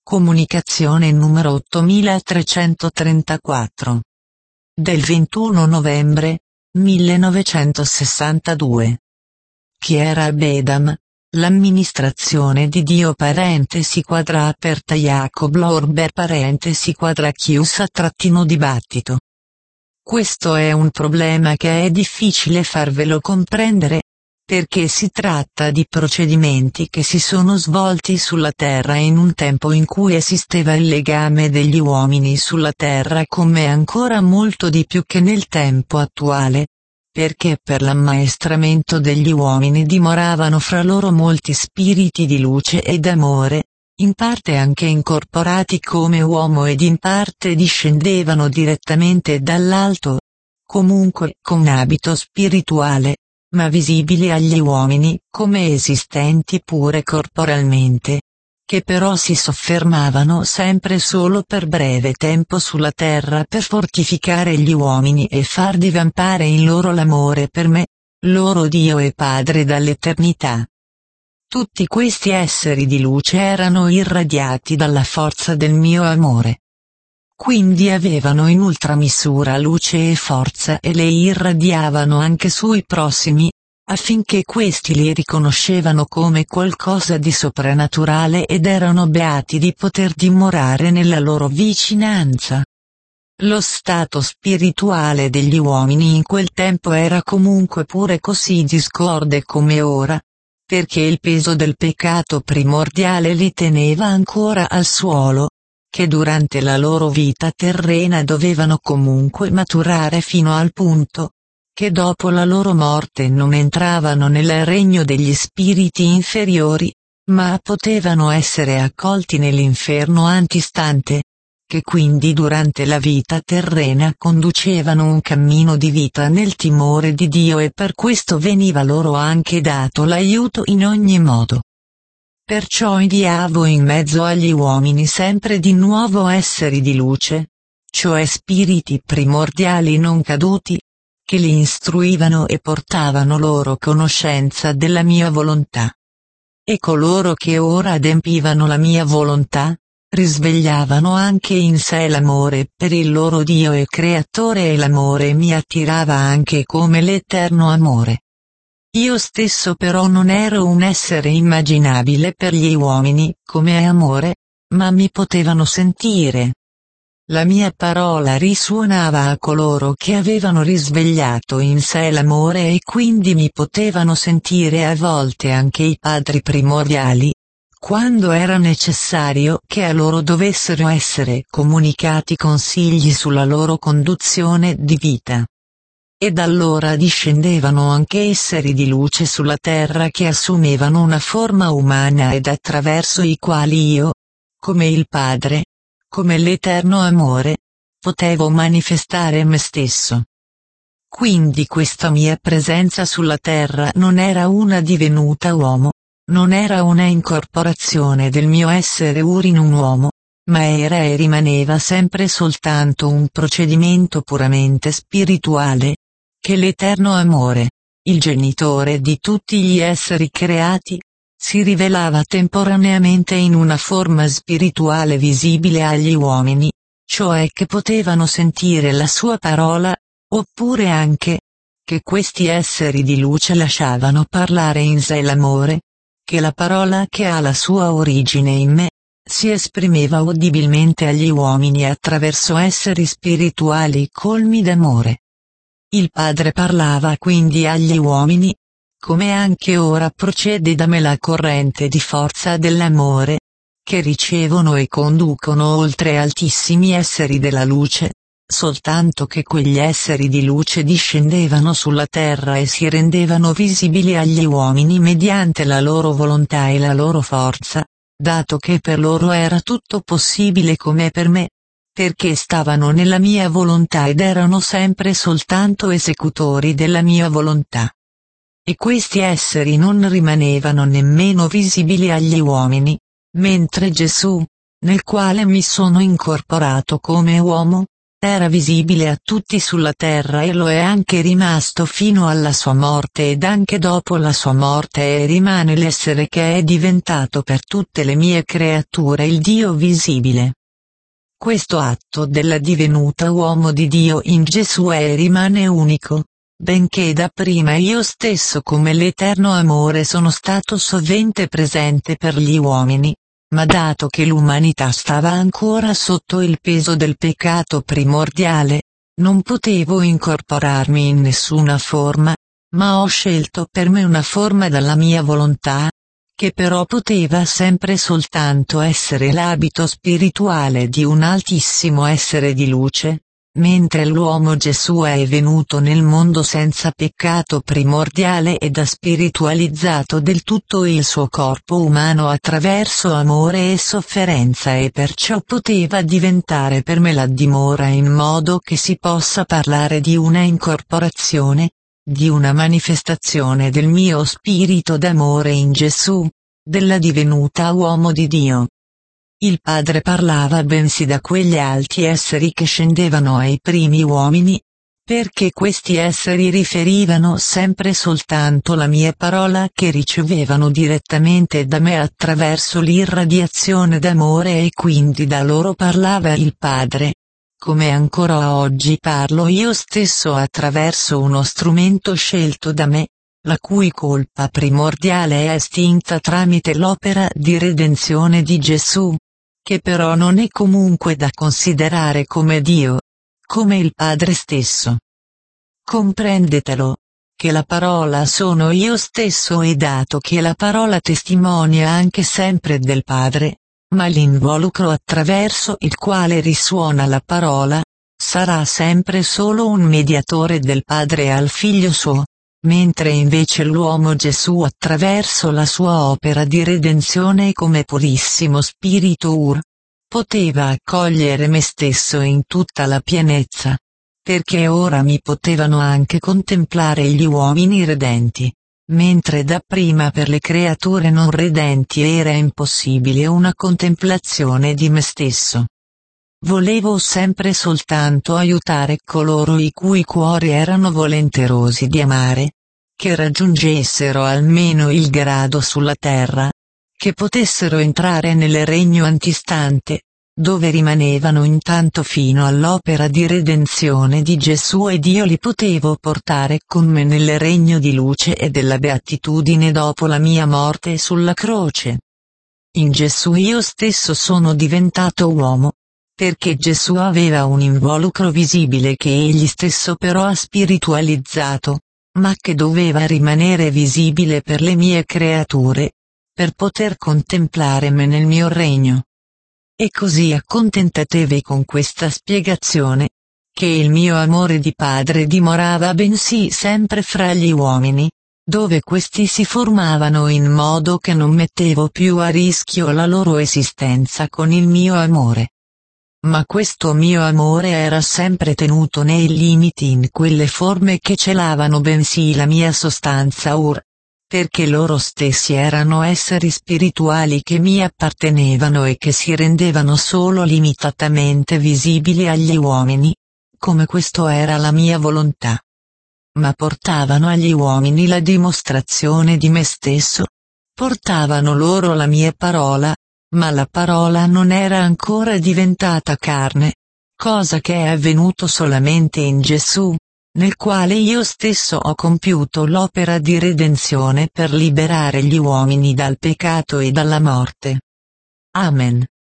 Comunicazione numero 8334. Del 21 novembre 1962. Chi era Bedam? L'amministrazione di Dio quadra aperta Jacob Lorber quadra chiusa dibattito. Questo è un problema che è difficile farvelo comprendere, perché si tratta di procedimenti che si sono svolti sulla Terra in un tempo in cui esisteva il legame degli uomini sulla Terra come ancora molto di più che nel tempo attuale, perché per l'ammaestramento degli uomini dimoravano fra loro molti spiriti di luce ed amore, in parte anche incorporati come uomo ed in parte discendevano direttamente dall'alto, comunque con abito spirituale, ma visibili agli uomini come esistenti pure corporalmente, che però si soffermavano sempre solo per breve tempo sulla terra per fortificare gli uomini e far divampare in loro l'amore per me, loro Dio e Padre dall'eternità. Tutti questi esseri di luce erano irradiati dalla forza del mio amore. Quindi avevano in ultramisura luce e forza e le irradiavano anche sui prossimi, affinché questi li riconoscevano come qualcosa di soprannaturale ed erano beati di poter dimorare nella loro vicinanza. Lo stato spirituale degli uomini in quel tempo era comunque pure così discorde come ora, perché il peso del peccato primordiale li teneva ancora al suolo, che durante la loro vita terrena dovevano comunque maturare fino al punto, che dopo la loro morte non entravano nel regno degli spiriti inferiori, ma potevano essere accolti nell'inferno antistante, che quindi durante la vita terrena conducevano un cammino di vita nel timore di Dio e per questo veniva loro anche dato l'aiuto in ogni modo. Perciò inviavo in mezzo agli uomini sempre di nuovo esseri di luce, cioè spiriti primordiali non caduti, che li istruivano e portavano loro conoscenza della mia volontà. E coloro che ora adempivano la mia volontà, risvegliavano anche in sé l'amore per il loro Dio e Creatore e l'amore mi attirava anche come l'eterno amore. Io stesso però non ero un essere immaginabile per gli uomini come amore, ma mi potevano sentire. La mia parola risuonava a coloro che avevano risvegliato in sé l'amore e quindi mi potevano sentire a volte anche i padri primordiali, quando era necessario che a loro dovessero essere comunicati consigli sulla loro conduzione di vita. Ed allora discendevano anche esseri di luce sulla terra che assumevano una forma umana ed attraverso i quali io, come il Padre, come l'eterno amore, potevo manifestare me stesso. Quindi questa mia presenza sulla terra non era una divenuta uomo, non era una incorporazione del mio essere in un uomo, ma era e rimaneva sempre soltanto un procedimento puramente spirituale, che l'eterno amore, il genitore di tutti gli esseri creati, si rivelava temporaneamente in una forma spirituale visibile agli uomini, cioè che potevano sentire la sua parola, oppure anche, che questi esseri di luce lasciavano parlare in sé l'amore, che la parola che ha la sua origine in me, si esprimeva udibilmente agli uomini attraverso esseri spirituali colmi d'amore. Il Padre parlava quindi agli uomini, come anche ora procede da me la corrente di forza dell'amore, che ricevono e conducono oltre altissimi esseri della luce, soltanto che quegli esseri di luce discendevano sulla terra e si rendevano visibili agli uomini mediante la loro volontà e la loro forza, dato che per loro era tutto possibile come per me, perché stavano nella mia volontà ed erano sempre soltanto esecutori della mia volontà. E questi esseri non rimanevano nemmeno visibili agli uomini, mentre Gesù, nel quale mi sono incorporato come uomo, era visibile a tutti sulla terra e lo è anche rimasto fino alla sua morte ed anche dopo la sua morte e rimane l'essere che è diventato per tutte le mie creature il Dio visibile. Questo atto della divenuta uomo di Dio in Gesù è e rimane unico, benché dapprima io stesso come l'eterno amore sono stato sovente presente per gli uomini. Ma dato che l'umanità stava ancora sotto il peso del peccato primordiale, non potevo incorporarmi in nessuna forma, ma ho scelto per me una forma dalla mia volontà, che però poteva sempre soltanto essere l'abito spirituale di un altissimo essere di luce, mentre l'uomo Gesù è venuto nel mondo senza peccato primordiale ed ha spiritualizzato del tutto il suo corpo umano attraverso amore e sofferenza e perciò poteva diventare per me la dimora in modo che si possa parlare di una incorporazione, di una manifestazione del mio spirito d'amore in Gesù, della divenuta uomo di Dio. Il Padre parlava bensì da quegli alti esseri che scendevano ai primi uomini, perché questi esseri riferivano sempre soltanto la mia parola che ricevevano direttamente da me attraverso l'irradiazione d'amore e quindi da loro parlava il Padre, come ancora oggi parlo io stesso attraverso uno strumento scelto da me, la cui colpa primordiale è estinta tramite l'opera di redenzione di Gesù, che però non è comunque da considerare come Dio, come il Padre stesso. Comprendetelo, che la parola sono io stesso e dato che la parola testimonia anche sempre del Padre, ma l'involucro attraverso il quale risuona la parola, sarà sempre solo un mediatore del Padre al Figlio suo, mentre invece l'uomo Gesù attraverso la sua opera di redenzione come purissimo spirito poteva accogliere me stesso in tutta la pienezza, perché ora mi potevano anche contemplare gli uomini redenti, mentre dapprima per le creature non redenti era impossibile una contemplazione di me stesso. Volevo sempre soltanto aiutare coloro i cui cuori erano volenterosi di amare, che raggiungessero almeno il grado sulla terra, che potessero entrare nel regno antistante, dove rimanevano intanto fino all'opera di redenzione di Gesù ed io li potevo portare con me nel regno di luce e della beatitudine dopo la mia morte sulla croce. In Gesù io stesso sono diventato uomo, perché Gesù aveva un involucro visibile che egli stesso però ha spiritualizzato, ma che doveva rimanere visibile per le mie creature, per poter contemplare me nel mio regno. E così accontentatevi con questa spiegazione, che il mio amore di Padre dimorava bensì sempre fra gli uomini, dove questi si formavano in modo che non mettevo più a rischio la loro esistenza con il mio amore. Ma questo mio amore era sempre tenuto nei limiti in quelle forme che celavano bensì la mia sostanza perché loro stessi erano esseri spirituali che mi appartenevano e che si rendevano solo limitatamente visibili agli uomini, come questo era la mia volontà. Ma portavano agli uomini la dimostrazione di me stesso, portavano loro la mia parola, ma la parola non era ancora diventata carne, cosa che è avvenuto solamente in Gesù, nel quale io stesso ho compiuto l'opera di redenzione per liberare gli uomini dal peccato e dalla morte. Amen.